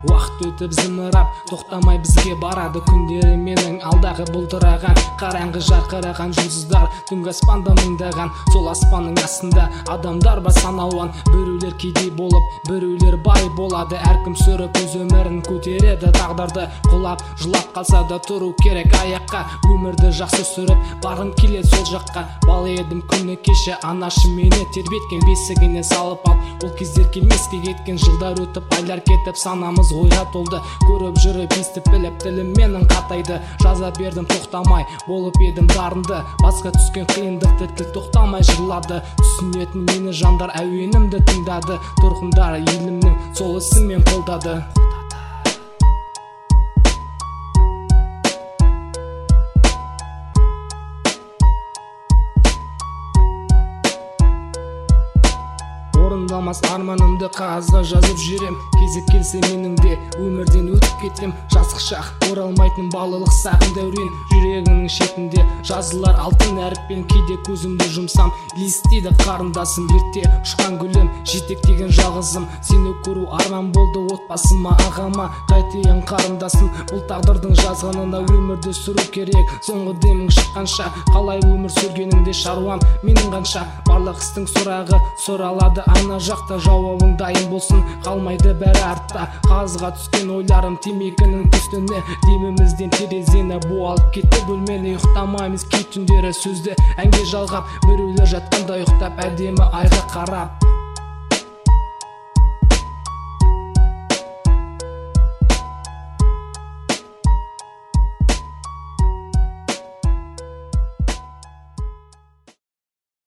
Уақыт өтіп зымырап, тоқтамай бізге барады күндері. Менің алдағы бұлдыраған қараңғы жарқыраған жұлдыздар, түнгі аспанда мыңдаған. Сол аспанның астында адамдар бар саналуан. Біреулер кедей болып, біреулер бай болады. Әркім сүріп өз өмірін көтереді. Тағдырды құлап, жылап қалса да тұру керек аяққа. Өмірді жақсы сүріп, барғым келеді сол жаққа. Бал едім күні кеше, анашым мені тербеткен, бесігіне салып ал. Ол кездер келмеске кеткен, жылдар өтіп, айлар кетіп, санамыз ойға толды. Көріп жүріп, естіп біліп, тілім менің қатайды. Жаза бердім тоқтамай, болып едім дарынды. Басқа түскен қиындықты тіл тоқтамай жырлады. Түсінетін мені жандар әуенімді тыңдады. Тұрғындар елімнің сол ісімен қолдады. Орындалмас арманымды қағазға жазып жүрем. Кезек келсе менің де өмірден өтіп кетем. Жазық шақ, оралмайтын балалық сағым дәурен. Жүрегінің шетінде жазылар алтын әріппен. Кейде көзімді жұмсам, елестейді қарындасым. Ерте ұшқан гүлім, жетектеген жалғызым. Сені көру арман болды отбасыма, ағама. Қайтейін қарындасым, бұл тағдырдың жазғанына өмірді сүру керек. Соңғы демің шыққанша, қалай өмір сүргенімде шаруам менің қанша. Барлық істің сұрағы сұралады ана жақта, жауабың дайын болсын, қалмайды бәрі артта. Қағазға түскен ойларым темекінің түстіне, демімізден терезені буалып кетті бөлмені. Ұйықтамаймыз кей түндері сөзді әнге жалғап, біреулер жатқанда ұйықтап әдемі айға қарап.